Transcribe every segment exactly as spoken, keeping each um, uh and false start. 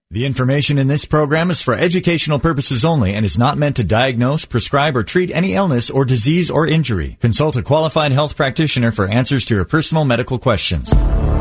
The information in this program is for educational purposes only and is not meant to diagnose, prescribe, or treat any illness or disease or injury. Consult a qualified health practitioner for answers to your personal medical questions.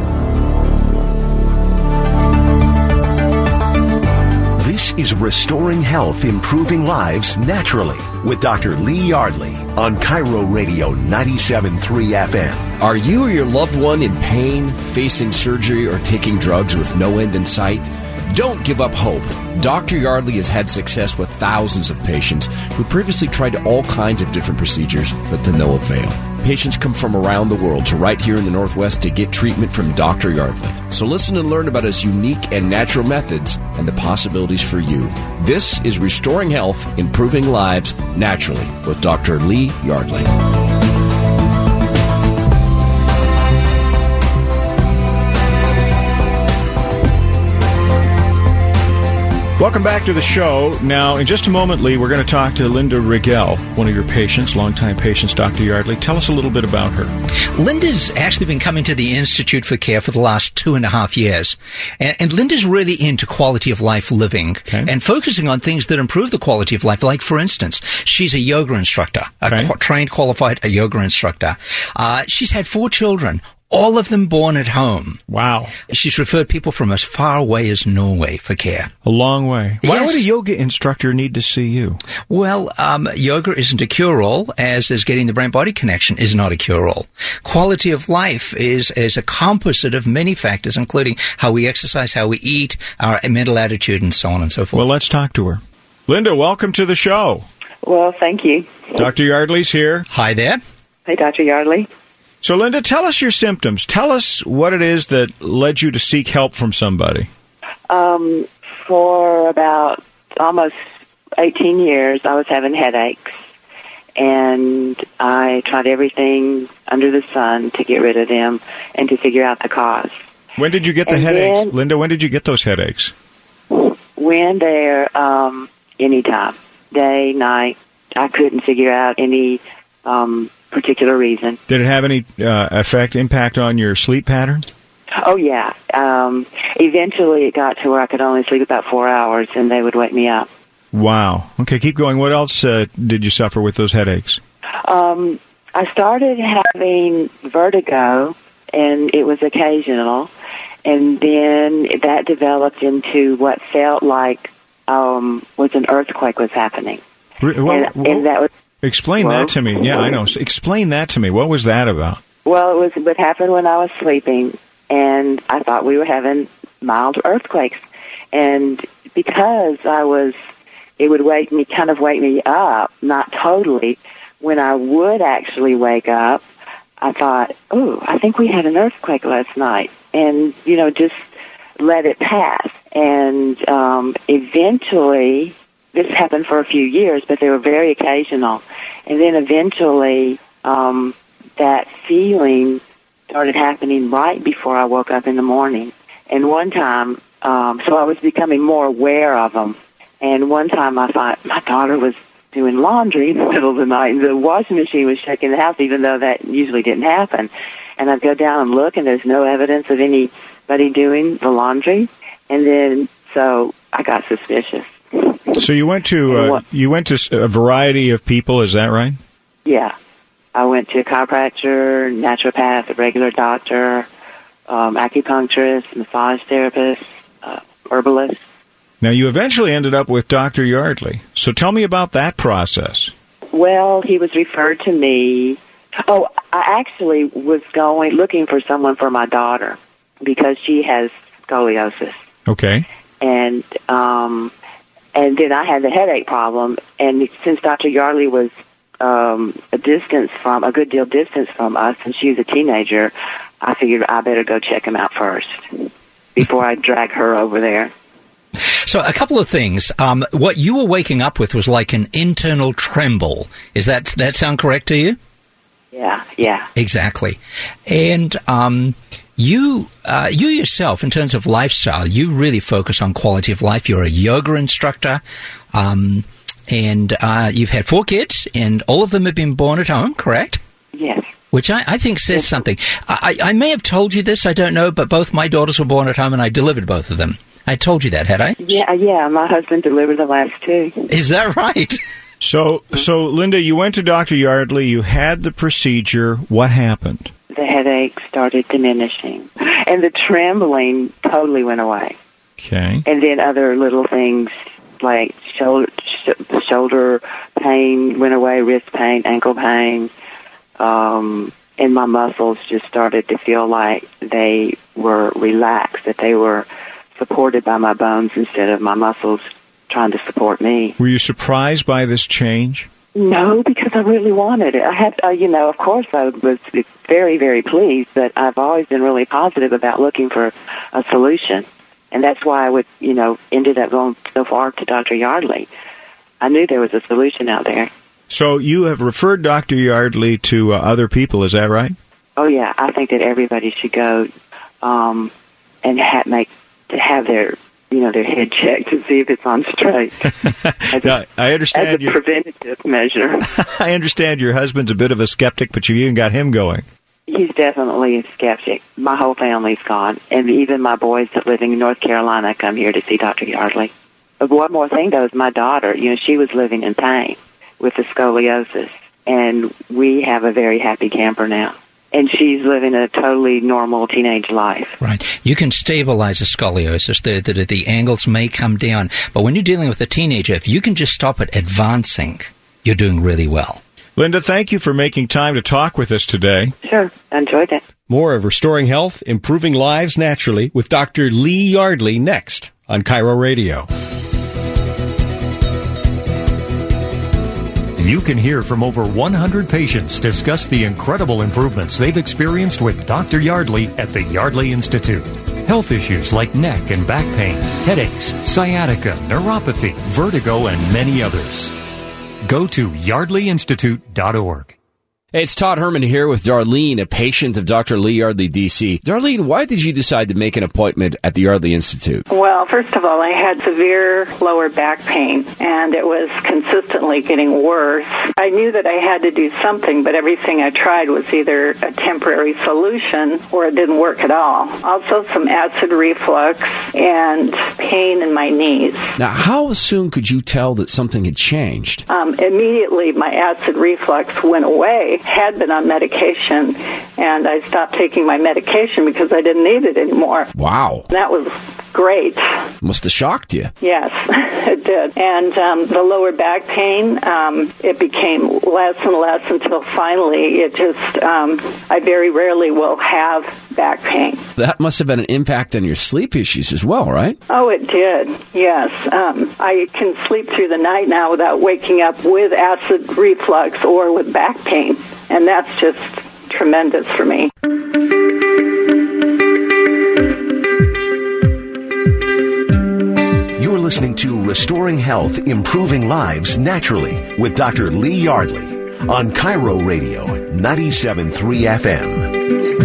This is Restoring Health, Improving Lives Naturally with Doctor Lee Yardley on Cairo Radio ninety-seven point three F M. Are you or your loved one in pain, facing surgery, or taking drugs with no end in sight? Don't give up hope. Doctor Yardley has had success with thousands of patients who previously tried all kinds of different procedures, but to no avail. Patients come from around the world to right here in the Northwest to get treatment from Doctor Yardley. So listen and learn about his unique and natural methods and the possibilities for you. This is Restoring Health, Improving Lives Naturally with Doctor Lee Yardley. Welcome back to the show. Now, in just a moment, Lee, we're going to talk to Linda Rigel, one of your patients, longtime patients, Doctor Yardley. Tell us a little bit about her. Linda's actually been coming to the Institute for Care for the last two and a half years. And, and Linda's really into quality of life living okay. and focusing on things that improve the quality of life. Like, for instance, she's a yoga instructor, a okay. qu- trained, qualified a yoga instructor. Uh, she's had four children. All of them born at home. Wow. She's referred people from as far away as Norway for care. A long way. Yes. Why would a yoga instructor need to see you? Well, um, yoga isn't a cure-all, as is getting the brain-body connection is not a cure-all. Quality of life is, is a composite of many factors, including how we exercise, how we eat, our mental attitude, and so on and so forth. Well, let's talk to her. Linda, welcome to the show. Well, thank you. Doctor Yardley's here. Hi there. Hey, Doctor Yardley. So, Linda, tell us your symptoms. Tell us what it is that led you to seek help from somebody. Um, for about almost eighteen years, I was having headaches, and I tried everything under the sun to get rid of them and to figure out the cause. When did you get the and headaches? then, Linda, when did you get those headaches? When they're um, anytime, day, night. I couldn't figure out any um particular reason. Did it have any uh, effect, impact on your sleep patterns? Oh, yeah. Um, eventually it got to where I could only sleep about four hours, and they would wake me up. Wow. Okay, keep going. What else uh, did you suffer with those headaches? Um, I started having vertigo, and it was occasional, and then that developed into what felt like um, was an earthquake was happening. Re- well, and, and that was Explain well, that to me. Yeah, I know. So explain that to me. What was that about? Well, it was what happened when I was sleeping, and I thought we were having mild earthquakes. And because I was, it would wake me, kind of wake me up, not totally. When I would actually wake up, I thought, oh, I think we had an earthquake last night. And, you know, just let it pass. And um, eventually, this happened for a few years, but they were very occasional. And then eventually, um, that feeling started happening right before I woke up in the morning. And one time, um, so I was becoming more aware of them. And one time I thought my daughter was doing laundry in the middle of the night, and the washing machine was shaking the house, even though that usually didn't happen. And I'd go down and look, and there's no evidence of anybody doing the laundry. And then, so I got suspicious. So you went to uh, you went to a variety of people, is that right? Yeah, I went to a chiropractor, naturopath, a regular doctor, um, acupuncturist, massage therapist, uh, herbalist. Now you eventually ended up with Doctor Yardley. So tell me about that process. Well, he was referred to me. Oh, I actually was going looking for someone for my daughter because she has scoliosis. Okay. And um. And then I had the headache problem, and since Doctor Yardley was um, a distance from, a good deal distance from us, and she was a teenager, I figured I better go check him out first before I drag her over there. So a couple of things. Um, what you were waking up with was like an internal tremble. Is that that sound correct to you? Yeah, yeah. Exactly. And um, you uh, you yourself, in terms of lifestyle, you really focus on quality of life. You're a yoga instructor, um, and uh, you've had four kids, and all of them have been born at home, correct? Yes. Which I, I think says something. I, I may have told you this, I don't know, but both my daughters were born at home, and I delivered both of them. I told you that, had I? Yeah, yeah. My husband delivered the last two. Is that right? So, so Linda, you went to Doctor Yardley. You had the procedure. What happened? The headache started diminishing, and the trembling totally went away. Okay. And then other little things like shoulder, sh- shoulder pain went away, wrist pain, ankle pain, um, and my muscles just started to feel like they were relaxed, that they were supported by my bones instead of my muscles trying to support me. Were you surprised by this change? No, because I really wanted it. I had, uh, you know, of course I was very, very pleased, but I've always been really positive about looking for a solution. And that's why I would, you know, ended up going so far to Doctor Yardley. I knew there was a solution out there. So you have referred Doctor Yardley to uh, other people, is that right? Oh, yeah. I think that everybody should go um, and ha- make to have their, you know, their head checked to see if it's on straight. As now, a, I understand as a you, preventative measure. I understand your husband's a bit of a skeptic, but you even got him going. He's definitely a skeptic. My whole family's gone, and even my boys that live in North Carolina come here to see Doctor Yardley. But one more thing, though, is my daughter. You know, she was living in pain with the scoliosis, and we have a very happy camper now. And she's living a totally normal teenage life. Right. You can stabilize a scoliosis. The, the, the angles may come down. But when you're dealing with a teenager, if you can just stop it advancing, you're doing really well. Linda, thank you for making time to talk with us today. Sure. I enjoyed it. More of Restoring Health, Improving Lives Naturally with Doctor Lee Yardley next on Cairo Radio. You can hear from over one hundred patients discuss the incredible improvements they've experienced with Doctor Yardley at the Yardley Institute. Health issues like neck and back pain, headaches, sciatica, neuropathy, vertigo, and many others. Go to yardley institute dot org. Hey, it's Todd Herman here with Darlene, a patient of Doctor Lee Yardley, D C Darlene, why did you decide to make an appointment at the Yardley Institute? Well, first of all, I had severe lower back pain, and it was consistently getting worse. I knew that I had to do something, but everything I tried was either a temporary solution or it didn't work at all. Also, some acid reflux and pain in my knees. Now, how soon could you tell that something had changed? Um, immediately, my acid reflux went away. Had been on medication, and I stopped taking my medication because I didn't need it anymore. Wow. That was great. Must have shocked you. Yes, it did. And um, the lower back pain, um, it became less and less until finally it just, um, I very rarely will have back pain. That must have had an impact on your sleep issues as well, right? Oh, it did, yes. Um, I can sleep through the night now without waking up with acid reflux or with back pain. And that's just tremendous for me. You're listening to Restoring Health, Improving Lives Naturally with Doctor Lee Yardley on Cairo Radio ninety-seven point three F M.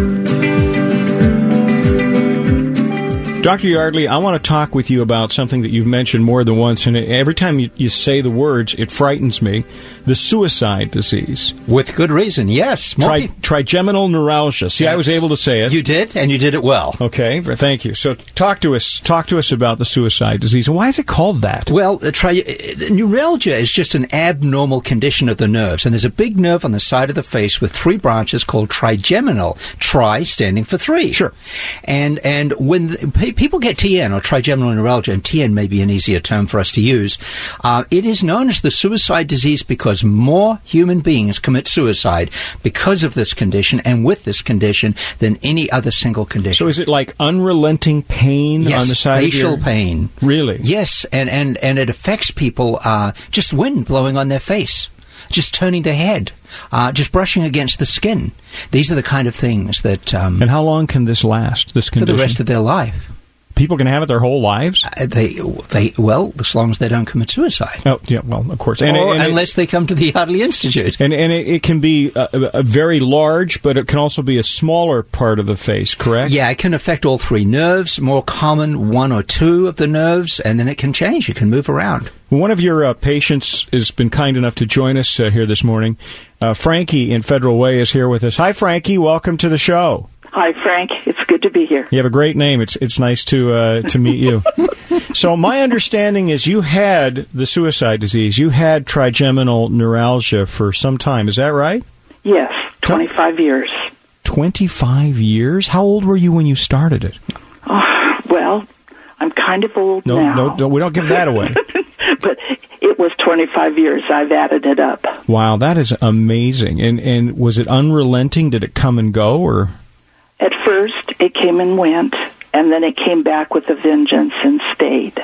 Doctor Yardley, I want to talk with you about something that you've mentioned more than once, and every time you, you say the words, it frightens me, the suicide disease. With good reason, yes. Tri- trigeminal neuralgia. See, yes. I was able to say it. You did, and you did it well. Okay, thank you. So talk to us Talk to us about the suicide disease. Why is it called that? Well, tri- neuralgia is just an abnormal condition of the nerves, and there's a big nerve on the side of the face with three branches called trigeminal, tri standing for three. Sure. And, and when the, people get T N, or trigeminal neuralgia, and T N may be an easier term for us to use, uh, it is known as the suicide disease because more human beings commit suicide because of this condition and with this condition than any other single condition. So is it like unrelenting pain yes, on the side of your... facial pain. Really? Yes, and, and, and it affects people, uh, just wind blowing on their face, just turning their head, uh, just brushing against the skin. These are the kind of things that... Um, and how long can this last, this condition? For the rest of their life. People can have it their whole lives? Uh, they, they, well, as long as they don't commit suicide. Oh, yeah, well, of course. And, or and unless it, they come to the Yardley Institute. And, and it, it can be a, a very large, but it can also be a smaller part of the face, correct? Yeah, it can affect all three nerves, more common one or two of the nerves, and then it can change. It can move around. One of your uh, patients has been kind enough to join us uh, here this morning. Uh, Frankie in Federal Way is here with us. Hi, Frankie. Welcome to the show. Hi, Frank. It's It's good to be here. You have a great name. It's it's nice to uh, to meet you. So my understanding is you had the suicide disease. You had trigeminal neuralgia for some time. Is that right? Yes, twenty-five years. twenty-five years? How old were you when you started it? Oh, well, I'm kind of old no, now. No, no, we don't give that away. But it was twenty-five years. I've added it up. Wow, that is amazing. And and was it unrelenting? Did it come and go, or? At first, it came and went, and then it came back with a vengeance and stayed.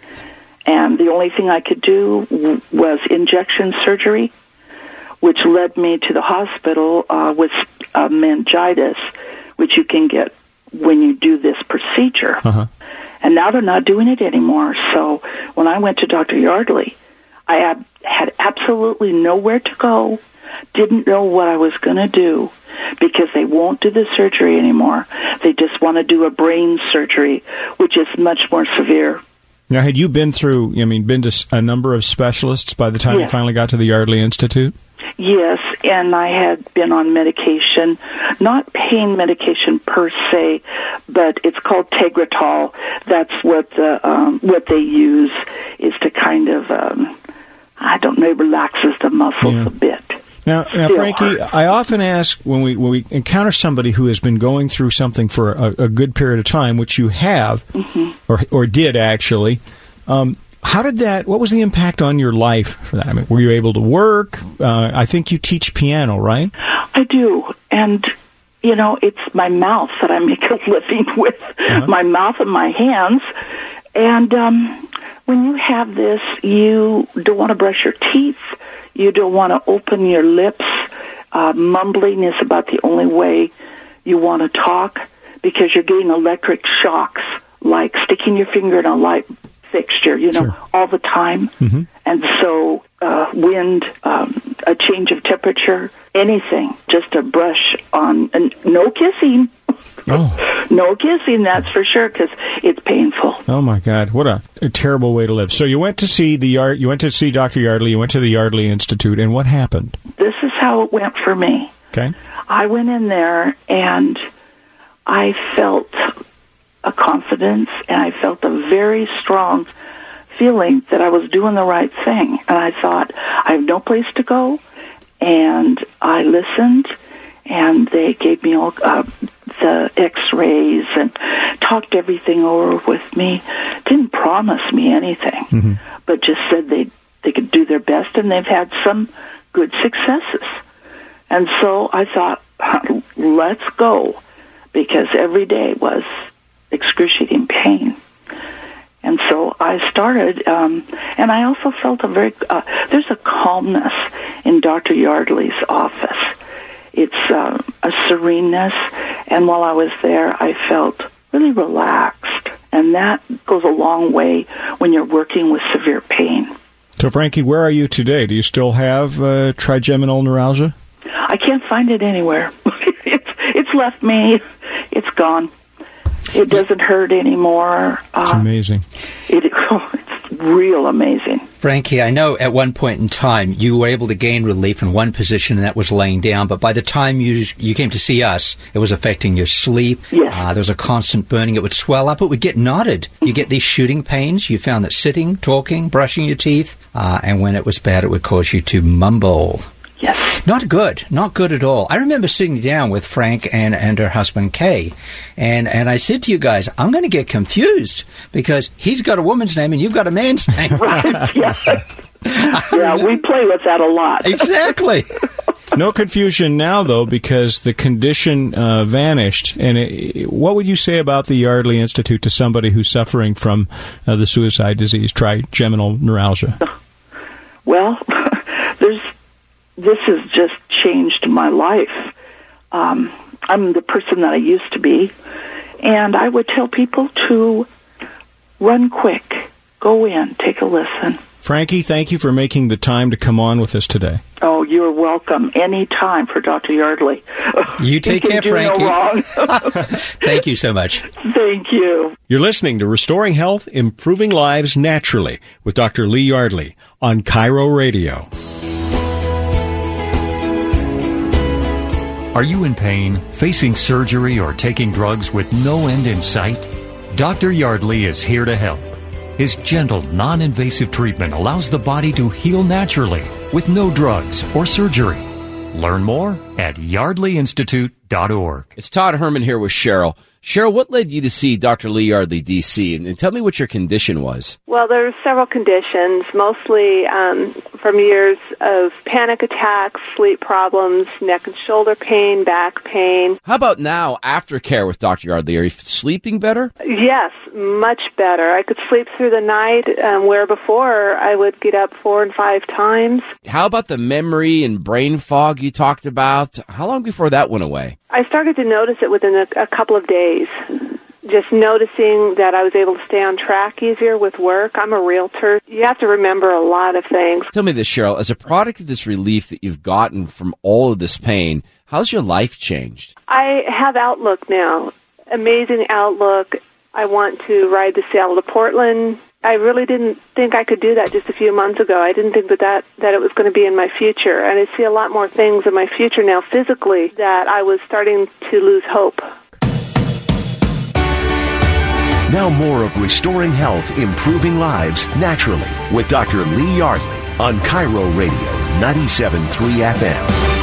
And the only thing I could do w- was injection surgery, which led me to the hospital uh, with uh, meningitis, which you can get when you do this procedure. Uh-huh. And now they're not doing it anymore. So when I went to Doctor Yardley, I ab- had absolutely nowhere to go, didn't know what I was going to do, because they won't do the surgery anymore. They just want to do a brain surgery, which is much more severe. Now, had you been through, I mean, been to a number of specialists by the time yes. you finally got to the Yardley Institute? Yes, and I had been on medication, not pain medication per se, but it's called Tegretol. That's what the um, what they use is to kind of, um, I don't know, relaxes the muscles yeah. a bit. Now, now Frankie, I often ask when we when we encounter somebody who has been going through something for a, a good period of time, which you have, mm-hmm. or or did actually. Um, how did that? What was the impact on your life for that? I mean, were you able to work? Uh, I think you teach piano, right? I do, and you know, it's my mouth that I make a living with. Uh-huh. My mouth and my hands, and um, when you have this, you don't want to brush your teeth. You don't want to open your lips. Uh, mumbling is about the only way you want to talk, because you're getting electric shocks, like sticking your finger in a light fixture, you know, sure. all the time. Mm-hmm. And so uh, wind, um, a change of temperature, anything, just a brush on, and no kissing. Oh. No kissing, that's for sure, because it's painful. Oh my God, what a, a terrible way to live. So you went to see the Yard, you went to see Doctor Yardley, you went to the Yardley Institute, and what happened? This is how it went for me. Okay. I went in there and I felt a confidence, and I felt a very strong feeling that I was doing the right thing. And I thought, I have no place to go, and I listened, and they gave me all uh, the x-rays and talked everything over with me. Didn't promise me anything, mm-hmm. but just said they they could do their best, and they've had some good successes. And so I thought, let's go, because every day was excruciating pain. And so I started, um, and I also felt a very, uh, there's a calmness in Doctor Yardley's office. It's uh, a sereneness, and while I was there, I felt really relaxed. And that goes a long way when you're working with severe pain. So, Frankie, where are you today? Do you still have uh, trigeminal neuralgia? I can't find it anywhere. it's, it's left me. It's gone. It doesn't hurt anymore. It's uh, amazing. It, oh, it's real amazing. Frankie, I know at one point in time you were able to gain relief in one position, and that was laying down. But by the time you you came to see us, it was affecting your sleep. Yes. Uh, there was a constant burning. It would swell up. It would get knotted. You get these shooting pains. You found that sitting, talking, brushing your teeth, uh, and when it was bad, it would cause you to mumble. Yes. Not good. Not good at all. I remember sitting down with Frank and, and her husband, Kay, and, and I said to you guys, I'm going to get confused because he's got a woman's name and you've got a man's name. Right, yeah. Yeah, we play with that a lot. Exactly. No confusion now, though, because the condition uh, vanished. And it, what would you say about the Yardley Institute to somebody who's suffering from uh, the suicide disease, trigeminal neuralgia? Well, there's... This has just changed my life. Um, I'm the person that I used to be, and I would tell people to run quick, go in, take a listen. Frankie, thank you for making the time to come on with us today. Oh, you're welcome. Any time for Doctor Yardley. You take care, do Frankie. No wrong. Thank you so much. Thank you. You're listening to Restoring Health, Improving Lives Naturally with Doctor Lee Yardley on Cairo Radio. Are you in pain, facing surgery, or taking drugs with no end in sight? Doctor Yardley is here to help. His gentle, non-invasive treatment allows the body to heal naturally with no drugs or surgery. Learn more at yardley institute dot org. It's Todd Herman here with Cheryl. Cheryl, what led you to see Doctor Lee Yardley, D C? And, and tell me what your condition was. Well, there were several conditions, mostly um, from years of panic attacks, sleep problems, neck and shoulder pain, back pain. How about now, after care with Doctor Yardley? Are you sleeping better? Yes, much better. I could sleep through the night, um, where before I would get up four and five times. How about the memory and brain fog you talked about? How long before that went away? I started to notice it within a, a couple of days. Just noticing that I was able to stay on track easier with work. I'm a realtor. You have to remember a lot of things. Tell me this, Cheryl. As a product of this relief that you've gotten from all of this pain, how's your life changed? I have outlook now. Amazing outlook. I want to ride the Seattle to Portland. I really didn't think I could do that just a few months ago. I didn't think that, that, that it was going to be in my future. And I see a lot more things in my future now physically that I was starting to lose hope. Now more of Restoring Health, Improving Lives Naturally with Doctor Lee Yardley on Cairo Radio ninety-seven point three F M.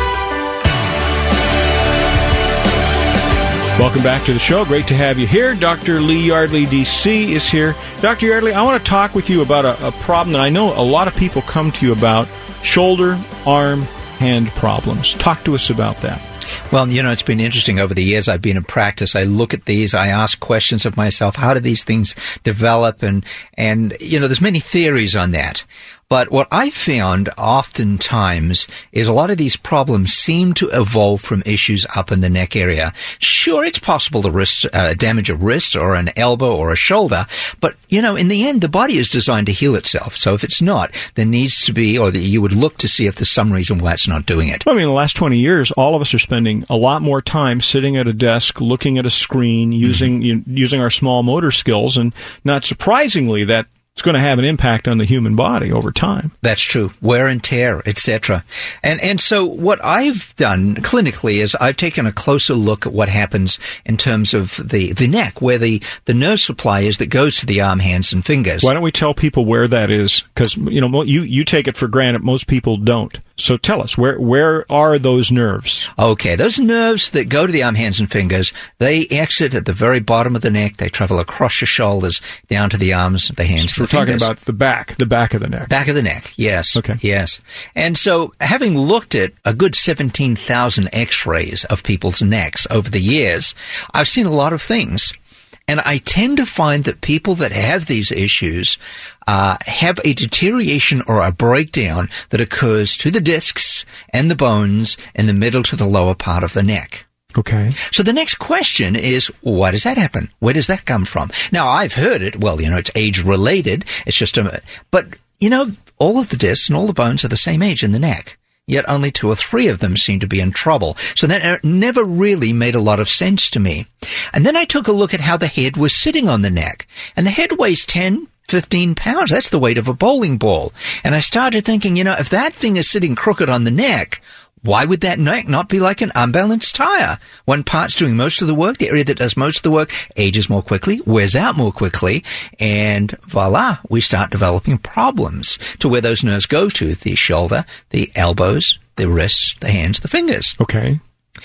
Welcome back to the show. Great to have you here. Doctor Lee Yardley, D C, is here. Doctor Yardley, I want to talk with you about a, a problem that I know a lot of people come to you about, shoulder, arm, hand problems. Talk to us about that. Well, you know, it's been interesting over the years I've been in practice. I look at these, I ask questions of myself, how do these things develop? And, and you know, there's many theories on that. But what I found oftentimes is a lot of these problems seem to evolve from issues up in the neck area. Sure, it's possible to wrist, uh, damage a wrist or an elbow or a shoulder, but, you know, in the end, the body is designed to heal itself. So if it's not, there needs to be, or that you would look to see if there's some reason why it's not doing it. Well, I mean, in the last twenty years, all of us are spending a lot more time sitting at a desk, looking at a screen, using mm-hmm. you, using our small motor skills, and not surprisingly, that it's going to have an impact on the human body over time. That's true. Wear and tear, et cetera. And and so what I've done clinically is I've taken a closer look at what happens in terms of the, the neck, where the, the nerve supply is that goes to the arm, hands, and fingers. Why don't we tell people where that is? Because, you know, you, you take it for granted. Most people don't. So tell us, where where are those nerves? Okay, those nerves that go to the arm, hands, and fingers, they exit at the very bottom of the neck. They travel across your shoulders, down to the arms, the hands, so the fingers. We're talking about the back, the back of the neck. Back of the neck, yes. Okay. Yes. And so, having looked at a good seventeen thousand x-rays of people's necks over the years, I've seen a lot of things. And I tend to find that people that have these issues uh, have a deterioration or a breakdown that occurs to the discs and the bones in the middle to the lower part of the neck. Okay. So the next question is, why does that happen? Where does that come from? Now, I've heard it. Well, you know, it's age-related. It's just a... But, you know, all of the discs and all the bones are the same age in the neck. Yet only two or three of them seem to be in trouble. So that never really made a lot of sense to me. And then I took a look at how the head was sitting on the neck. And the head weighs ten, fifteen pounds. That's the weight of a bowling ball. And I started thinking, you know, if that thing is sitting crooked on the neck, why would that neck not be like an unbalanced tire? One part's doing most of the work, the area that does most of the work ages more quickly, wears out more quickly, and voila, we start developing problems to where those nerves go to, the shoulder, the elbows, the wrists, the hands, the fingers. Okay.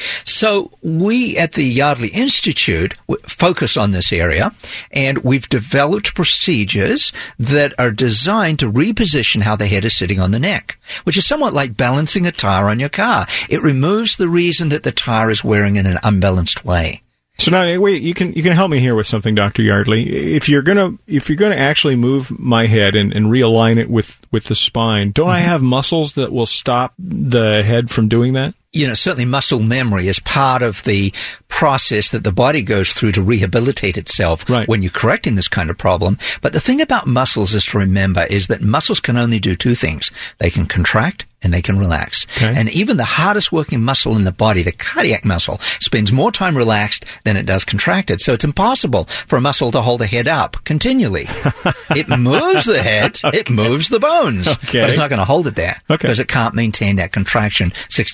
So we at the Yardley Institute focus on this area, and we've developed procedures that are designed to reposition how the head is sitting on the neck, which is somewhat like balancing a tire on your car. It removes the reason that the tire is wearing in an unbalanced way. So now, wait, you can you can help me here with something, Doctor Yardley. If you're gonna if you're gonna actually move my head and, and realign it with, with the spine, don't mm-hmm. I have muscles that will stop the head from doing that? You know, certainly muscle memory is part of the process that the body goes through to rehabilitate itself right. when you're correcting this kind of problem. But the thing about muscles is to remember is that muscles can only do two things. They can contract and they can relax. Okay. And even the hardest working muscle in the body, the cardiac muscle, spends more time relaxed than it does contracted. So it's impossible for a muscle to hold the head up continually. It moves the head, okay. It moves the bones, okay. but it's not going to hold it there okay. because it can't maintain that contraction sixteen hours a day.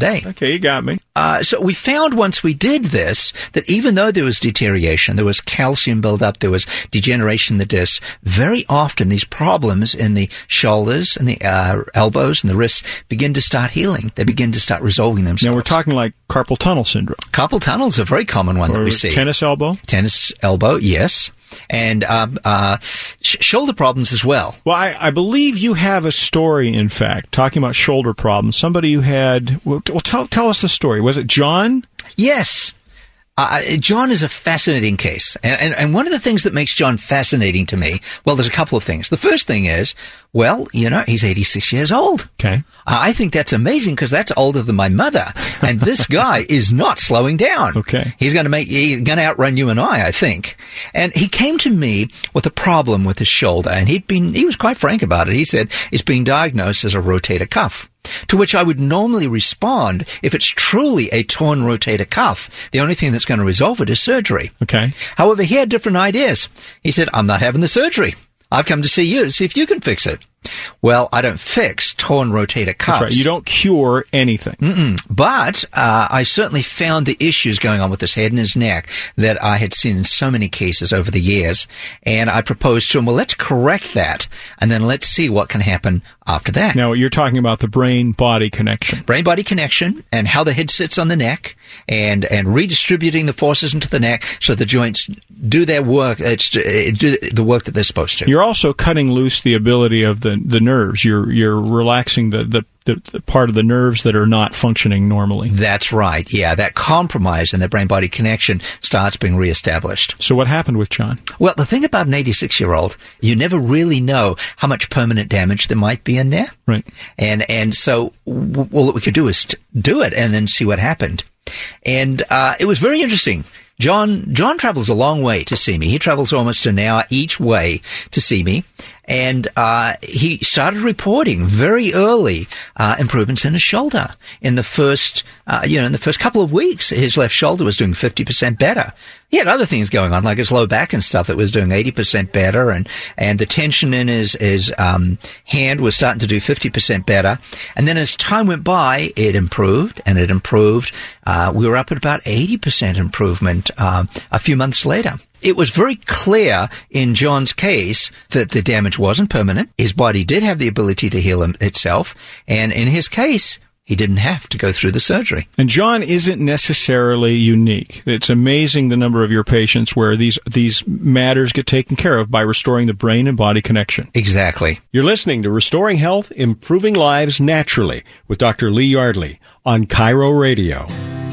today. Okay, you got me. Uh, so we found once we did this that even though there was deterioration, there was calcium buildup, there was degeneration in the discs, very often these problems in the shoulders and the uh, elbows and the wrists begin to start healing. They begin to start resolving themselves. Now we're talking like carpal tunnel syndrome. Carpal tunnel is a very common one or that we see. Tennis elbow? Tennis elbow, yes. And um, uh, sh- shoulder problems as well. Well, I, I believe you have a story, in fact, talking about shoulder problems. Somebody you had, well, t- well tell, tell us the story. Was it John? Yes. Uh, John is a fascinating case. And, and, and one of the things that makes John fascinating to me, well, there's a couple of things. The first thing is, well, you know, he's eighty-six years old. Okay. I think that's amazing because that's older than my mother. And this guy is not slowing down. Okay. He's going to make, he's going to outrun you and I, I think. And he came to me with a problem with his shoulder. And he'd been, he was quite frank about it. He said it's being diagnosed as a rotator cuff. To which I would normally respond, if it's truly a torn rotator cuff, the only thing that's going to resolve it is surgery. Okay. However, he had different ideas. He said, I'm not having the surgery. I've come to see you to see if you can fix it. Well, I don't fix torn rotator cuffs. That's right. You don't cure anything. Mm-mm. But uh, I certainly found the issues going on with his head and his neck that I had seen in so many cases over the years. And I proposed to him, well, let's correct that, and then let's see what can happen after that. Now, you're talking about the brain-body connection. Brain-body connection and how the head sits on the neck and, and redistributing the forces into the neck so the joints do their work, it's, uh, do the work that they're supposed to. You're also cutting loose the ability of the, the nerves. You're you're relaxing the, the, the, the part of the nerves that are not functioning normally. That's right, yeah. That compromise in the brain-body connection starts being reestablished. So what happened with John? Well, the thing about an eighty-six-year-old, you never really know how much permanent damage there might be in there. Right. And and so w- all that we could do is to do it and then see what happened. And uh, it was very interesting. John John travels a long way to see me. He travels almost an hour each way to see me. And uh he started reporting very early uh improvements in his shoulder. In the first, uh you know, in the first couple of weeks, his left shoulder was doing fifty percent better. He had other things going on, like his low back and stuff that was doing eighty percent better, and and the tension in his his um hand was starting to do fifty percent better. And then as time went by, it improved and it improved. Uh we were up at about eighty percent improvement uh, a few months later. It was very clear in John's case that the damage wasn't permanent. His body did have the ability to heal itself. And in his case, he didn't have to go through the surgery. And John isn't necessarily unique. It's amazing the number of your patients where these these matters get taken care of by restoring the brain and body connection. Exactly. You're listening to Restoring Health, Improving Lives Naturally with Doctor Lee Yardley on Cairo Radio.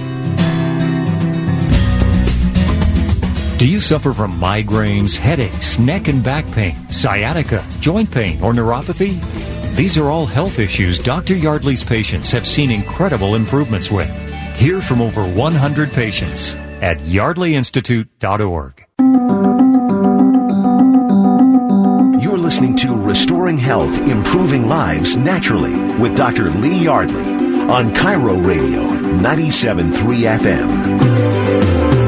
Do you suffer from migraines, headaches, neck and back pain, sciatica, joint pain, or neuropathy? These are all health issues Doctor Yardley's patients have seen incredible improvements with. Hear from over one hundred patients at yardley institute dot org. You're listening to Restoring Health, Improving Lives Naturally with Doctor Lee Yardley on Cairo Radio ninety-seven point three F M.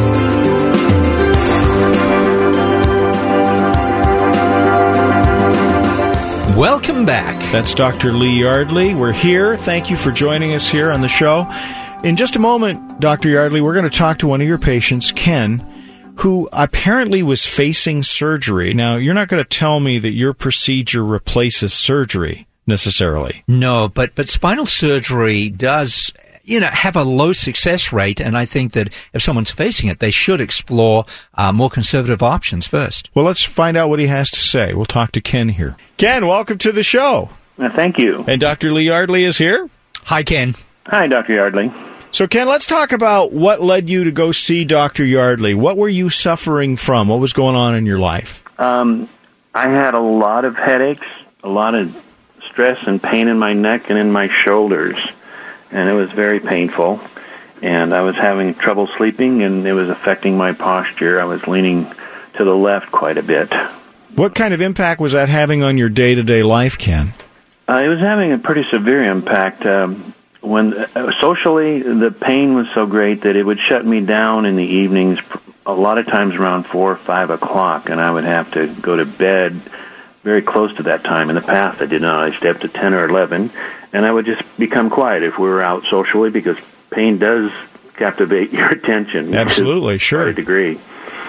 Welcome back. That's Doctor Lee Yardley. We're here. Thank you for joining us here on the show. In just a moment, Doctor Yardley, we're going to talk to one of your patients, Ken, who apparently was facing surgery. Now, you're not going to tell me that your procedure replaces surgery necessarily. No, but, but spinal surgery does, you know, have a low success rate, and I think that if someone's facing it, they should explore uh, more conservative options first. Well, let's find out what he has to say. We'll talk to Ken here. Ken, welcome to the show. Uh, thank you. And Doctor Lee Yardley is here. Hi, Ken. Hi, Doctor Yardley. So, Ken, let's talk about what led you to go see Doctor Yardley. What were you suffering from? What was going on in your life? Um, I had a lot of headaches, a lot of stress and pain in my neck and in my shoulders, and it was very painful. And I was having trouble sleeping, and it was affecting my posture. I was leaning to the left quite a bit. What kind of impact was that having on your day-to-day life, Ken? Uh, it was having a pretty severe impact. Um, when uh, socially, the pain was so great that it would shut me down in the evenings, a lot of times around four or five o'clock, and I would have to go to bed very close to that time. In the past, I did not. I stayed up to ten or eleven, and and I would just become quiet if we were out socially, because pain does captivate your attention. Absolutely, sure. To a degree.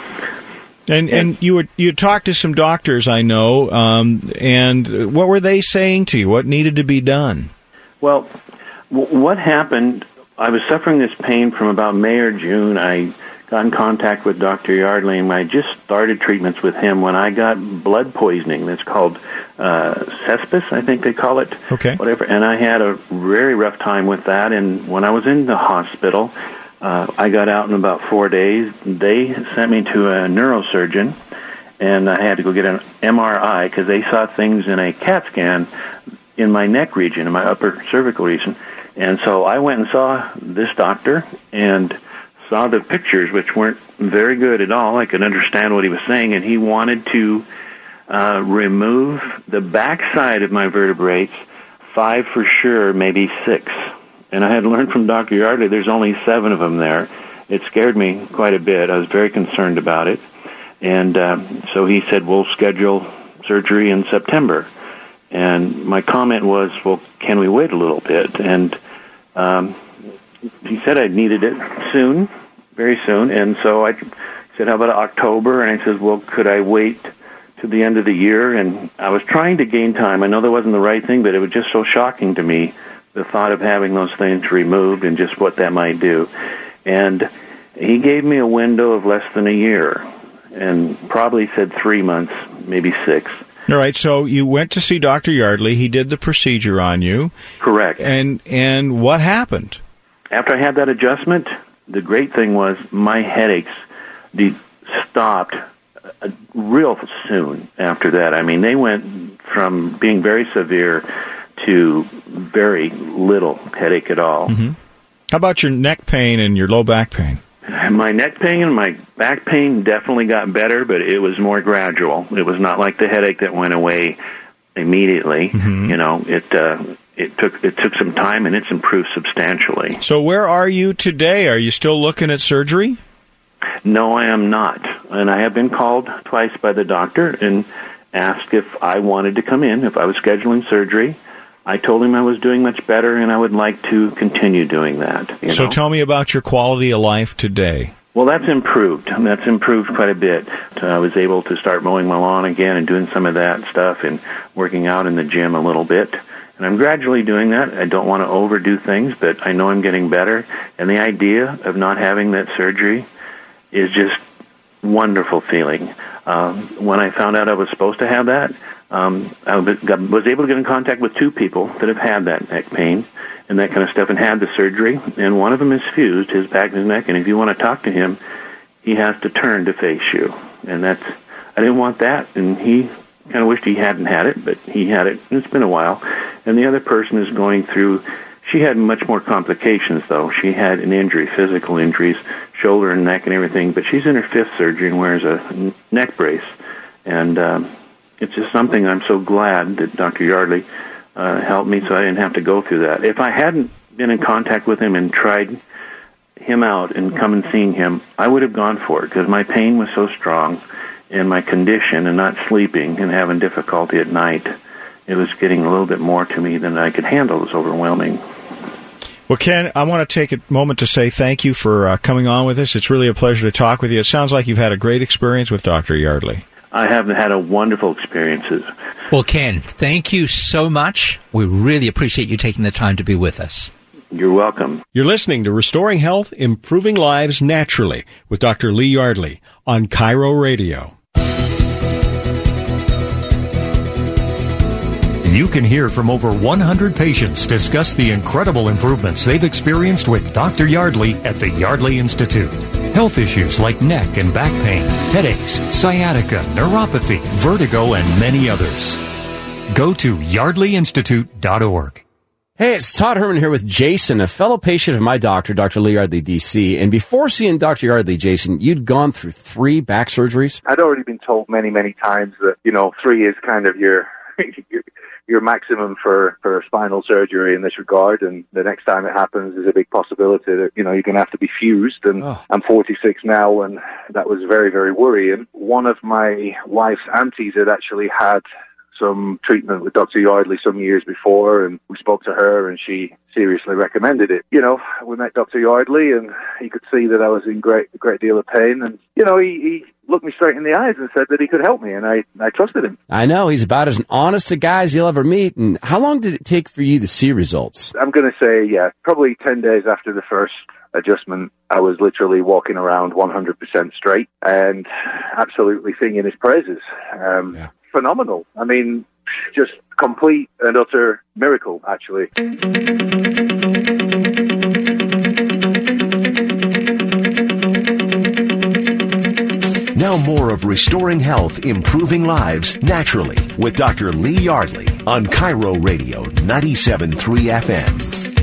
And and you were you talked to some doctors, I know, um, and what were they saying to you? What needed to be done? Well, w- what happened, I was suffering this pain from about May or June. I got in contact with Doctor Yardley, and I just started treatments with him when I got blood poisoning. That's called uh, Cespis, I think they call it. Okay. Whatever. And I had a very rough time with that, and when I was in the hospital, Uh, I got out in about four days. They sent me to a neurosurgeon, and I had to go get an M R I because they saw things in a CAT scan in my neck region, in my upper cervical region. And so I went and saw this doctor and saw the pictures, which weren't very good at all. I could understand what he was saying, and he wanted to uh, remove the backside of my vertebrae, five for sure, maybe six. And I had learned from Doctor Yardley there's only seven of them there. It scared me quite a bit. I was very concerned about it. And uh, so he said, we'll schedule surgery in September. And my comment was, well, can we wait a little bit? And um, he said I needed it soon, very soon. And so I said, how about October? And I said, well, could I wait to the end of the year? And I was trying to gain time. I know that wasn't the right thing, but it was just so shocking to me, the thought of having those things removed and just what that might do. And he gave me a window of less than a year, and probably said three months, maybe six. All right, so you went to see Doctor Yardley. He did the procedure on you. Correct. And and what happened? After I had that adjustment, the great thing was my headaches de- stopped uh, real soon after that. I mean, they went from being very severe to very little headache at all. Mm-hmm. How about your neck pain and your low back pain? My neck pain and my back pain definitely got better, but it was more gradual. It was not like the headache that went away immediately. Mm-hmm. You know, it uh, it took it took some time, and it's improved substantially. So where are you today? Are you still looking at surgery? No, I am not. And I have been called twice by the doctor and asked if I wanted to come in, if I was scheduling surgery. I told him I was doing much better, and I would like to continue doing that. You so know? Tell me about your quality of life today. Well, that's improved. That's improved quite a bit. I was able to start mowing my lawn again and doing some of that stuff and working out in the gym a little bit. And I'm gradually doing that. I don't want to overdo things, but I know I'm getting better. And the idea of not having that surgery is just wonderful feeling. Um, when I found out I was supposed to have that, Um, I was able to get in contact with two people that have had that neck pain and that kind of stuff and had the surgery, and one of them is fused, his back and his neck, and if you want to talk to him, he has to turn to face you, and that's, I didn't want that, and he kind of wished he hadn't had it, but he had it, and it's been a while, and the other person is going through, she had much more complications, though. She had an injury, physical injuries, shoulder and neck and everything, but she's in her fifth surgery and wears a neck brace, and um, it's just something I'm so glad that Doctor Yardley uh, helped me so I didn't have to go through that. If I hadn't been in contact with him and tried him out and come and seeing him, I would have gone for it because my pain was so strong and my condition and not sleeping and having difficulty at night, it was getting a little bit more to me than I could handle. It was overwhelming. Well, Ken, I want to take a moment to say thank you for uh, coming on with us. It's really a pleasure to talk with you. It sounds like you've had a great experience with Doctor Yardley. I have had a wonderful experiences. Well, Ken, thank you so much. We really appreciate you taking the time to be with us. You're welcome. You're listening to Restoring Health, Improving Lives Naturally with Doctor Lee Yardley on Cairo Radio. You can hear from over one hundred patients discuss the incredible improvements they've experienced with Doctor Yardley at the Yardley Institute. Health issues like neck and back pain, headaches, sciatica, neuropathy, vertigo, and many others. Go to yardley institute dot org. Hey, it's Todd Herman here with Jason, a fellow patient of my doctor, Doctor Lee Yardley, D C. And before seeing Doctor Yardley, Jason, you'd gone through three back surgeries? I'd already been told many, many times that, you know, three is kind of your... your your maximum for, for spinal surgery in this regard, and the next time it happens there's a big possibility that, you know, you're going to have to be fused, and oh. I'm forty-six now, and that was very, very worrying. One of my wife's aunties had actually had some treatment with Doctor Yardley some years before, and we spoke to her, and she seriously recommended it. You know, we met Doctor Yardley, and he could see that I was in great, a great deal of pain, and, you know, he, he looked me straight in the eyes and said that he could help me, and I, I trusted him. I know. He's about as honest a guy as you'll ever meet. And how long did it take for you to see results? I'm going to say, yeah, probably ten days after the first adjustment, I was literally walking around one hundred percent straight and absolutely singing his praises. Um, yeah. Phenomenal. I mean, just complete and utter miracle, actually. Now more of Restoring Health, Improving Lives Naturally with Doctor Lee Yardley on Cairo Radio ninety-seven point three F M.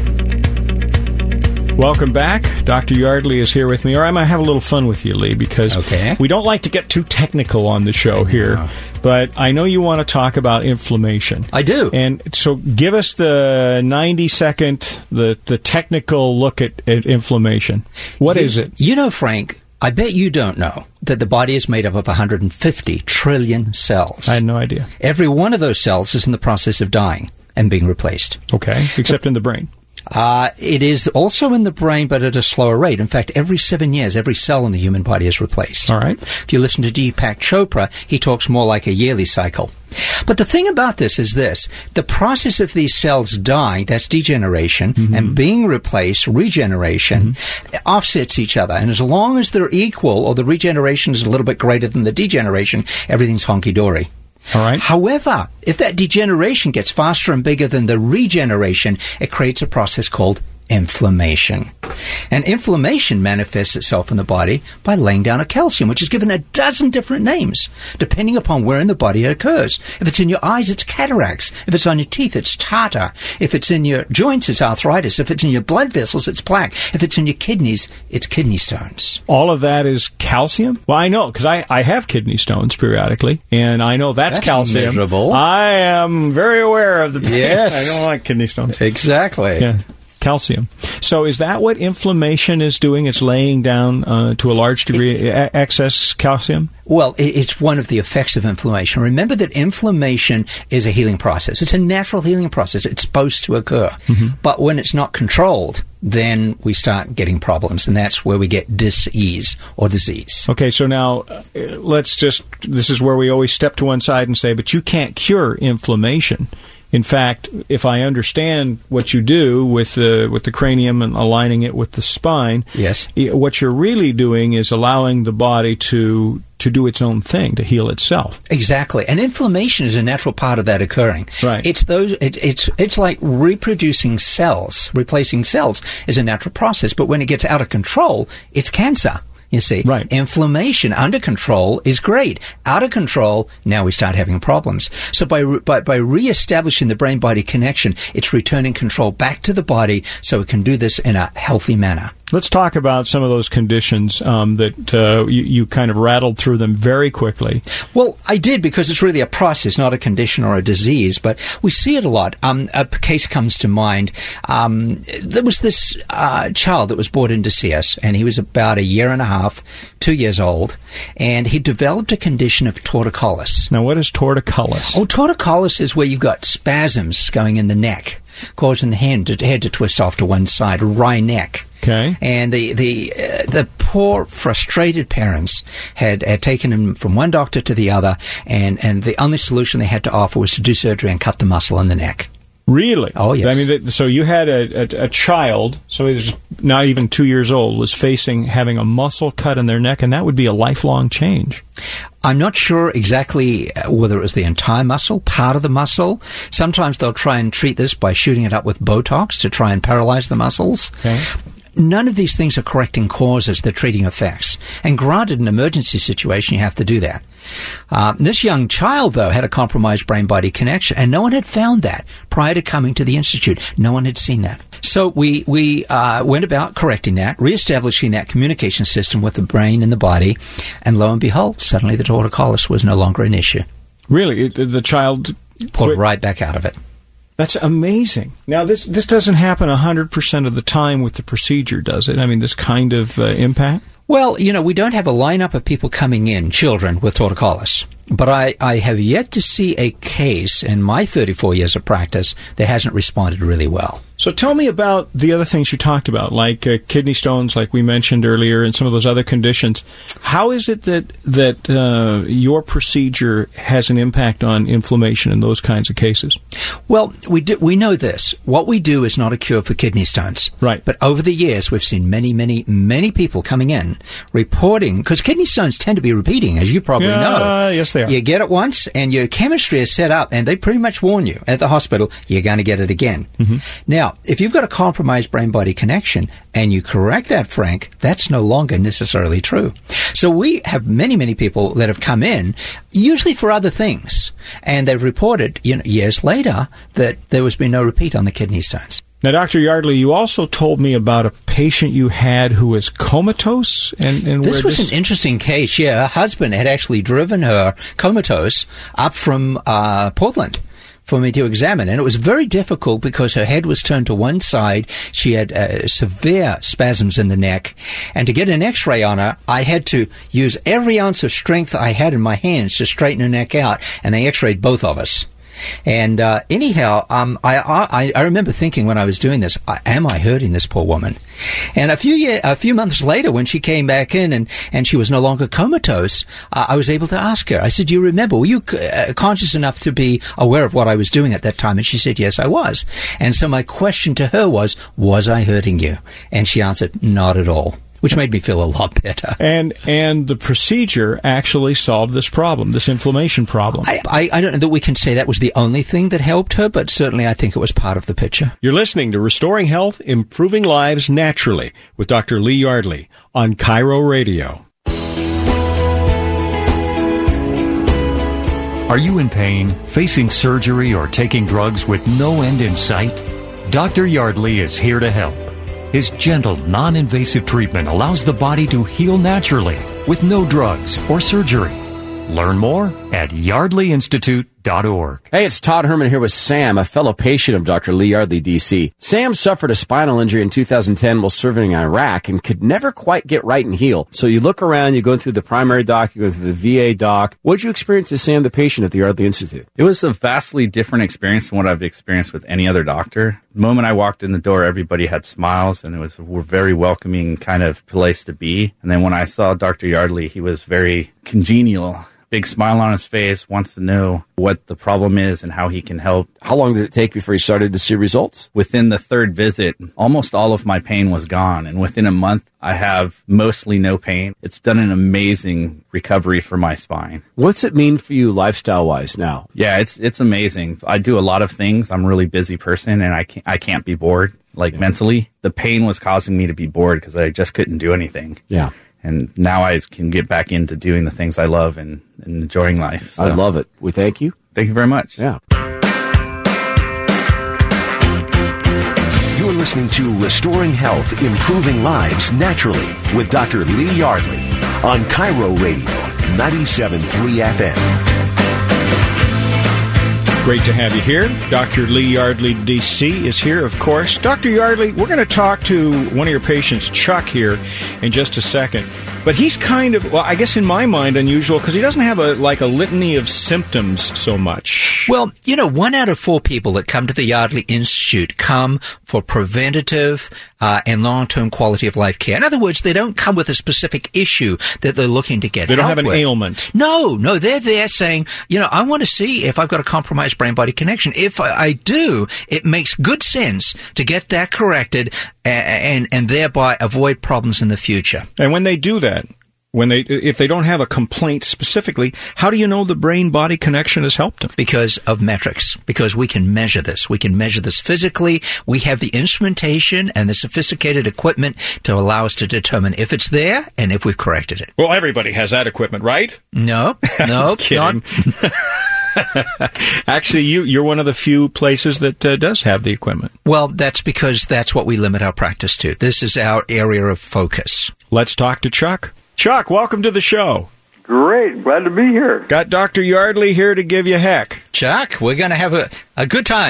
Welcome back. Doctor Yardley is here with me. Or I might have a little fun with you, Lee, because okay. we don't like to get too technical on the show here. But I know you want to talk about inflammation. I do. And so give us the ninety-second, the, the technical look at, at inflammation. What you, is it? You know, Frank, I bet you don't know that the body is made up of one hundred fifty trillion cells. I had no idea. Every one of those cells is in the process of dying and being replaced. Okay, except in the brain. Uh, it is also in the brain, but at a slower rate. In fact, every seven years, every cell in the human body is replaced. All right. If you listen to Deepak Chopra, he talks more like a yearly cycle. But the thing about this is this. The process of these cells dying, that's degeneration, mm-hmm. and being replaced, regeneration, mm-hmm. offsets each other. And as long as they're equal, or the regeneration is a little bit greater than the degeneration, everything's honky-dory. All right. However, if that degeneration gets faster and bigger than the regeneration, it creates a process called inflammation. And inflammation manifests itself in the body by laying down a calcium, which is given a dozen different names, depending upon where in the body it occurs. If it's in your eyes, it's cataracts. If it's on your teeth, it's tartar. If it's in your joints, it's arthritis. If it's in your blood vessels, it's plaque. If it's in your kidneys, it's kidney stones. All of that is calcium? Well, I know, because I, I have kidney stones periodically, and I know that's, that's calcium. Miserable. I am very aware of the pain. Yes. I don't like kidney stones. Exactly. Yeah. Calcium. So is that what inflammation is doing? It's laying down uh, to a large degree it, excess calcium? Well, it, it's one of the effects of inflammation. Remember that inflammation is a healing process. It's a natural healing process. It's supposed to occur. Mm-hmm. But when it's not controlled, then we start getting problems, and that's where we get dis-ease or disease. Okay, so now uh, let's just, this is where we always step to one side and say, but you can't cure inflammation. In fact, if I understand what you do with the with the cranium and aligning it with the spine, yes, what you're really doing is allowing the body to to do its own thing, to heal itself. Exactly, and inflammation is a natural part of that occurring. Right. It's those. It, it's it's like reproducing cells, replacing cells is a natural process. But when it gets out of control, it's cancer. You see, right. Inflammation under control is great. Out of control, now we start having problems. So by re- by, by reestablishing the brain-body connection, it's returning control back to the body so it can do this in a healthy manner. Let's talk about some of those conditions um, that uh, you, you kind of rattled through them very quickly. Well, I did, because it's really a process, not a condition or a disease, but we see it a lot. Um, a case comes to mind. Um, there was this uh, child that was brought in to see us, and he was about a year and a half, two years old, and he developed a condition of torticollis. Now, what is torticollis? Oh, torticollis is where you've got spasms going in the neck, causing the head to, head to twist off to one side, wry neck. Okay. And the the uh, the poor, frustrated parents had, had taken him from one doctor to the other, and, and the only solution they had to offer was to do surgery and cut the muscle in the neck. Really? Oh, yes. I mean, that, so you had a, a, a child, so he was not even two years old, was facing having a muscle cut in their neck, and that would be a lifelong change. I'm not sure exactly whether it was the entire muscle, part of the muscle. Sometimes they'll try and treat this by shooting it up with Botox to try and paralyze the muscles. Okay. None of these things are correcting causes, they're treating effects. And granted, in an emergency situation, you have to do that. Uh, this young child, though, had a compromised brain-body connection, and no one had found that prior to coming to the Institute. No one had seen that. So we, we uh, went about correcting that, reestablishing that communication system with the brain and the body, and lo and behold, suddenly the torticollis was no longer an issue. Really? It, the child pulled quit. right back out of it. That's amazing. Now, this this doesn't happen one hundred percent of the time with the procedure, does it? I mean, this kind of uh, impact? Well, you know, we don't have a lineup of people coming in, children with torticollis. But I, I have yet to see a case in my thirty-four years of practice that hasn't responded really well. So tell me about the other things you talked about, like uh, kidney stones, like we mentioned earlier, and some of those other conditions. How is it that that uh, your procedure has an impact on inflammation in those kinds of cases? Well, we do, we know this. What we do is not a cure for kidney stones. Right. But over the years, we've seen many, many, many people coming in reporting, because kidney stones tend to be repeating, as you probably yeah, know. Yes, they are. You get it once, and your chemistry is set up, and they pretty much warn you at the hospital, you're going to get it again. Mm-hmm. Now, if you've got a compromised brain-body connection and you correct that, Frank, that's no longer necessarily true. So we have many, many people that have come in, usually for other things, and they've reported, you know, years later that there has been no repeat on the kidney stones. Now, Doctor Yardley, you also told me about a patient you had who was comatose. And, and this where was this... an interesting case. Yeah, her husband had actually driven her comatose up from uh, Portland for me to examine. And it was very difficult because her head was turned to one side. She had uh, severe spasms in the neck. And to get an x-ray on her, I had to use every ounce of strength I had in my hands to straighten her neck out. And they x-rayed both of us. And uh, anyhow, um, I, I I remember thinking when I was doing this, am I hurting this poor woman? And a few year, a few months later, when she came back in and, and she was no longer comatose, uh, I was able to ask her. I said, "Do you remember? Were you uh, conscious enough to be aware of what I was doing at that time?" And she said, "Yes, I was." And so my question to her was, "Was I hurting you?" And she answered, "Not at all." Which made me feel a lot better. And and the procedure actually solved this problem, this inflammation problem. I, I, I don't know that we can say that was the only thing that helped her, but certainly I think it was part of the picture. You're listening to Restoring Health, Improving Lives Naturally with Doctor Lee Yardley on Cairo Radio. Are you in pain, facing surgery, or taking drugs with no end in sight? Doctor Yardley is here to help. His gentle, non-invasive treatment allows the body to heal naturally with no drugs or surgery. Learn more at yardley institute dot org. Hey, it's Todd Herman here with Sam, a fellow patient of Doctor Lee Yardley, D C. Sam suffered a spinal injury in two thousand ten while serving in Iraq and could never quite get right and heal. So you look around, you go through the primary doc, you go through the V A doc. What did you experience as Sam, the patient at the Yardley Institute? It was a vastly different experience than what I've experienced with any other doctor. The moment I walked in the door, everybody had smiles, and it was a very welcoming kind of place to be. And then when I saw Doctor Yardley, he was very congenial. Big smile on his face, wants to know what the problem is and how he can help. How long did it take before you started to see results? Within the third visit, almost all of my pain was gone. And within a month, I have mostly no pain. It's done an amazing recovery for my spine. What's it mean for you lifestyle-wise now? Yeah, it's it's amazing. I do a lot of things. I'm a really busy person, and I can't, I can't be bored, like yeah. mentally. The pain was causing me to be bored because I just couldn't do anything. Yeah. And now I can get back into doing the things I love and, and enjoying life. So. I love it. We thank you. Thank you very much. Yeah. You're listening to Restoring Health, Improving Lives Naturally with Doctor Lee Yardley on Cairo Radio, ninety-seven point three F M. Great to have you here. Doctor Lee Yardley, D C, is here, of course. Doctor Yardley, we're going to talk to one of your patients, Chuck, here in just a second. But he's kind of, well, I guess in my mind, unusual because he doesn't have a like a litany of symptoms so much. Well, you know, one out of four people that come to the Yardley Institute come for preventative uh, and long-term quality of life care. In other words, they don't come with a specific issue that they're looking to get They don't help have an with. ailment. No, no, they're there saying, you know, I want to see if I've got a compromised brain-body connection. If I, I do, it makes good sense to get that corrected and, and, and thereby avoid problems in the future. And when they do that, When they, if they don't have a complaint specifically, how do you know the brain-body connection has helped them? Because of metrics. Because we can measure this. We can measure this physically. We have the instrumentation and the sophisticated equipment to allow us to determine if it's there and if we've corrected it. Well, everybody has that equipment, right? No, no, kidding. Not. Actually, you, you're one of the few places that uh, does have the equipment. Well, that's because that's what we limit our practice to. This is our area of focus. Let's talk to Chuck. Chuck, welcome to the show. Great. Glad to be here. Got Doctor Yardley here to give you heck. Chuck, we're going to have a, a good time.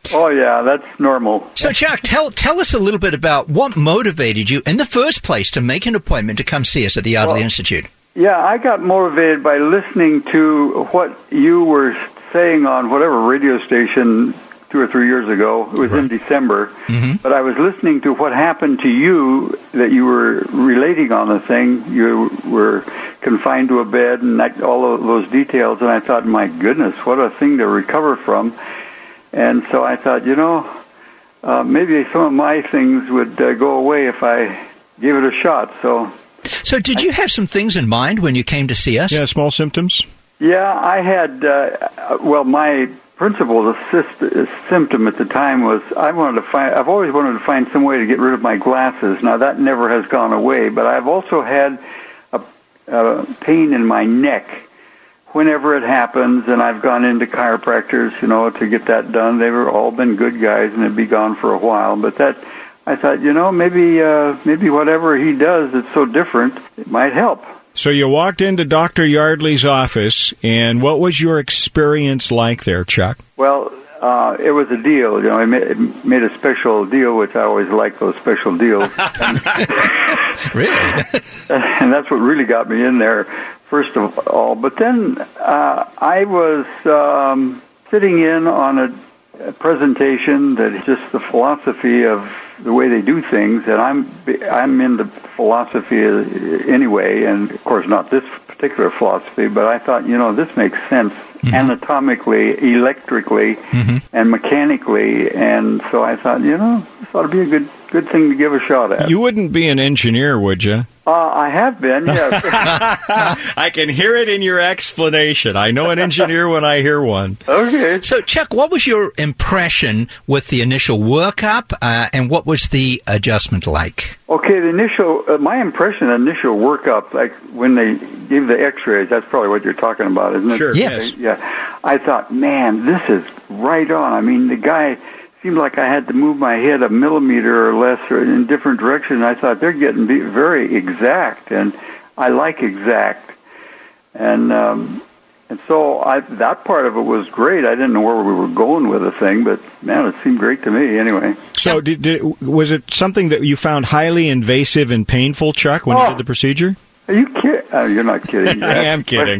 Oh, yeah, that's normal. So, Chuck, tell tell us a little bit about what motivated you in the first place to make an appointment to come see us at the Yardley well, Institute. Yeah, I got motivated by listening to what you were saying on whatever radio station two or three years ago. It was right. in December. Mm-hmm. But I was listening to what happened to you, that you were relating on the thing. You were confined to a bed and that, all of those details. And I thought, my goodness, what a thing to recover from. And so I thought, you know, uh, maybe some of my things would uh, go away if I gave it a shot. So, so did you have some things in mind when you came to see us? Yeah, small symptoms. Yeah, I had, uh, well, my principal assist, symptom at the time was I wanted to find, I've always wanted to find some way to get rid of my glasses. Now, that never has gone away, but I've also had a, a pain in my neck whenever it happens, and I've gone into chiropractors, you know, to get that done. They've all been good guys, and it'd be gone for a while, but that, I thought, you know, maybe, uh, maybe whatever he does that's so different, it might help. So you walked into Doctor Yardley's office, and what was your experience like there, Chuck? Well, uh, it was a deal. You know, I made, made a special deal, which I always like those special deals. Really? And that's what really got me in there, first of all. But then uh, I was um, sitting in on a, a presentation that is just the philosophy of the way they do things, and I'm I'm into philosophy anyway, and of course not this particular philosophy, but I thought, you know, this makes sense mm-hmm. anatomically, electrically, mm-hmm. and mechanically, and so I thought, you know, this ought to be a good good thing to give a shot at. You wouldn't be an engineer, would you? Uh, I have been, yes. I can hear it in your explanation. I know an engineer when I hear one. Okay. So, Chuck, what was your impression with the initial workup, uh, and what was the adjustment like? Okay, the initial, uh, my impression, the initial workup, like when they gave the x-rays, that's probably what you're talking about, isn't it? Sure, yes. Yeah. I thought, man, this is right on. I mean, the guy seemed like I had to move my head a millimeter or less or in different directions. I thought they're getting very exact, and I like exact. And um, and so I, that part of it was great. I didn't know where we were going with the thing, but, man, it seemed great to me anyway. So did, did, was it something that you found highly invasive and painful, Chuck, when oh, you did the procedure? Are you kidding? Uh, you're not kidding. I am kidding.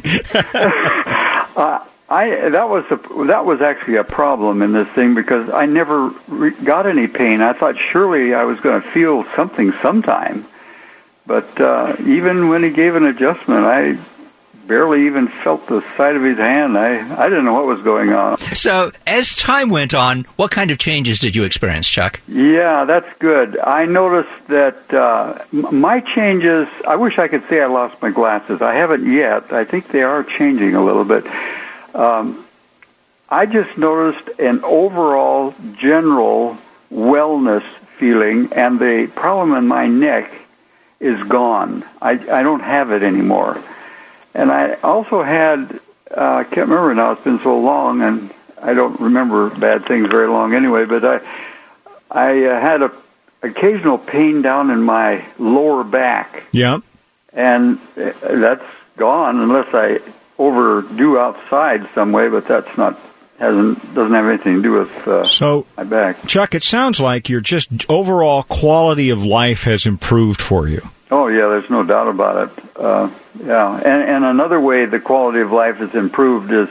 uh, I that was a, that was actually a problem in this thing because I never re- got any pain. I thought surely I was going to feel something sometime, but uh, even when he gave an adjustment, I barely even felt the side of his hand. I I didn't know what was going on. So as time went on, what kind of changes did you experience, Chuck? Yeah, that's good. I noticed that uh, m- my changes. I wish I could say I lost my glasses. I haven't yet. I think they are changing a little bit. Um, I just noticed an overall general wellness feeling, and the problem in my neck is gone. I, I don't have it anymore. And I also had, uh, I can't remember now, it's been so long, and I don't remember bad things very long anyway, but I I uh, had a occasional pain down in my lower back. Yeah. And that's gone unless I overdo outside some way, but that's not hasn't doesn't have anything to do with uh, so, my back. Chuck, it sounds like your just overall quality of life has improved for you. Oh yeah, there's no doubt about it. Uh, yeah, and and another way the quality of life has improved is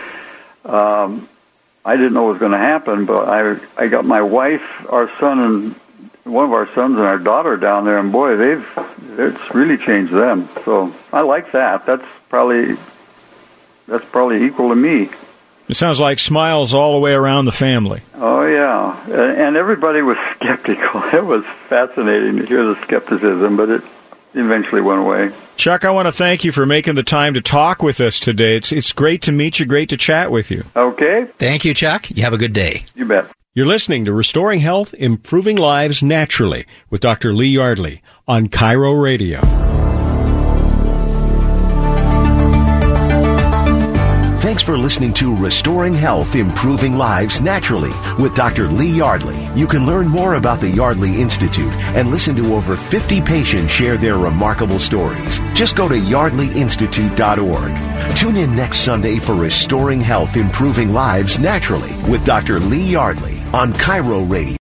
um, I didn't know it was going to happen, but I I got my wife, our son, and one of our sons and our daughter down there, and boy, they've it's really changed them. So I like that. That's probably. That's probably equal to me. It sounds like smiles all the way around the family. Oh, yeah. And everybody was skeptical. It was fascinating to hear the skepticism, but it eventually went away. Chuck, I want to thank you for making the time to talk with us today. It's it's great to meet you, great to chat with you. Okay. Thank you, Chuck. You have a good day. You bet. You're listening to Restoring Health, Improving Lives Naturally with Doctor Lee Yardley on Cairo Radio. Thanks for listening to Restoring Health, Improving Lives Naturally with Doctor Lee Yardley. You can learn more about the Yardley Institute and listen to over fifty patients share their remarkable stories. Just go to yardley institute dot org. Tune in next Sunday for Restoring Health, Improving Lives Naturally with Doctor Lee Yardley on Cairo Radio.